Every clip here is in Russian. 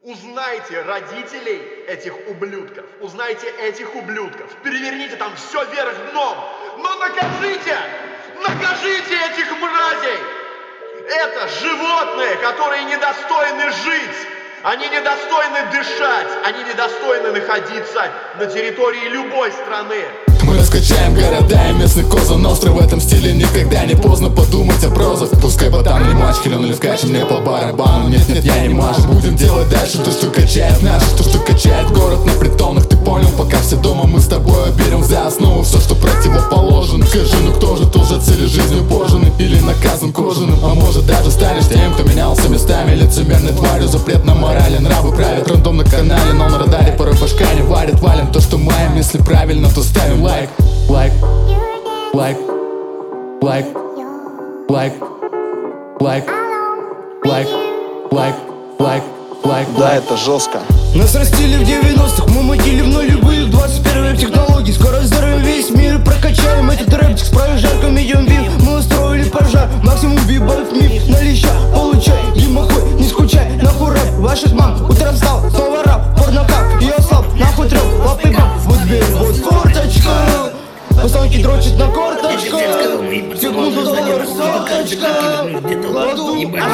Узнайте родителей этих ублюдков, узнайте этих ублюдков, переверните там все вверх дном, но накажите этих мразей! Это животные, которые недостойны жить, они недостойны дышать, они недостойны находиться на территории любой страны. Мы раскачаем города и местных Коза Ностра. В этом стиле никогда не поздно подумать о прозах. Пускай ботан или матч, хренули вкачем мне по барабану. Нет, я не мажу. Будем делать дальше то, что качает наш, то, что качает город на притонах. Ты понял, пока все дома, мы с тобой берем за основу все, что противоположно. Скажи, ну кто же тоже цели жизнью пожженный или наказан кожаным? А может даже станешь тем, кто менялся местами лицемерной тварью. Запрет на морали, нравы правят. Рандом на канале, но на радаре порой башка не варит. Валим то, что маем, если правильно, то ставим лайк. Лайк, лайк, лайк, лайк, лайк, лайк, лайк, лайк, лайк. Да, это жестко. Нас растили в 90-х, мы мотили в нулевые. В 21 технологий, скоро взорвем весь мир и прокачаем этот рэпчик. Справим жарко, медиум вив, мы устроили пожар. Максимум бибоев миф, на леща, получай, димохуй, не скучай. Нахуй рэп, ваших мам, утром встал, снова рап, порнокап, я слаб, нахуй трёп, лапы баб. Вот бей, вот форточка. Пацанки дрочат на корточках. Секунду доллар, соточка. Кладу,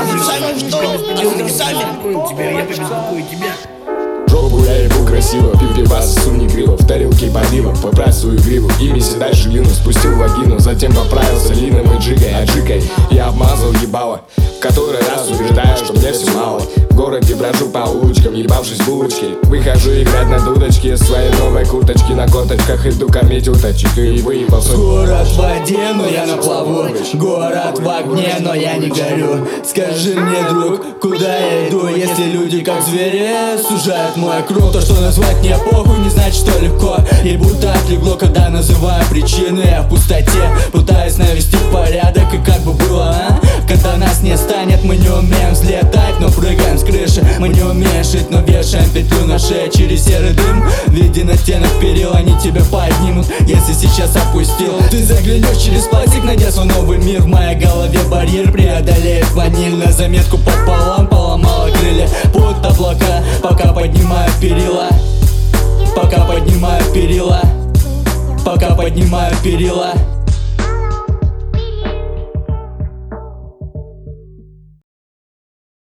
Жопу я ебу красиво, пивас, суни гриву. В тарелке подливок, поправь свою гриву. Ими седай шевину, спустил вагину. Затем поправился лином и джигой. Я обмазал ебало, в который раз убеждаю, что мне все мало. В городе брожу по улочкам, ебавшись булочки. Выхожу играть на дудочке, своей новой курточки. На корточках иду кормить уточек и выебал свой. Город в воде, но я на плаву. Город в огне, но я не горю. Скажи мне, друг, куда я иду, если люди как звери сужают мой круг? То, что назвать не похуй, не значит, что легко. Ебу так легло, когда называю причины. Я в пустоте, пытаюсь навести порядок. И как бы было, а? Когда нас не станет, мы не умеем взлетать, но прыгаем с крыши. Мы не умеем шить, но вешаем петлю на шее через серый дым. В виде настенных перил они тебя поднимут, если сейчас опустил. Ты заглянешь через пластик, найдя свой новый мир. В моей голове барьер преодолеет ваниль. На заметку пополам поломала крылья под облака, пока поднимаю перила. Пока поднимаю перила. Пока поднимаю перила.